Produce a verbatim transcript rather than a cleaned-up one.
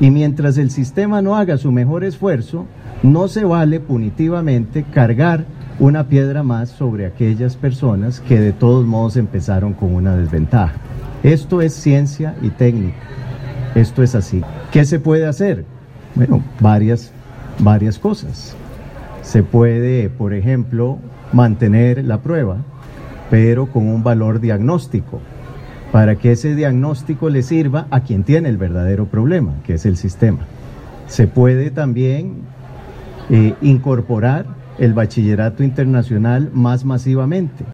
Y mientras el sistema no haga su mejor esfuerzo, no se vale punitivamente cargar una piedra más sobre aquellas personas que de todos modos empezaron con una desventaja. Esto es ciencia y técnica. Esto es así. ¿Qué se puede hacer? Bueno, varias, varias cosas. Se puede, por ejemplo, mantener la prueba, pero con un valor diagnóstico, para que ese diagnóstico le sirva a quien tiene el verdadero problema, que es el sistema. Se puede también eh, incorporar el bachillerato internacional más masivamente.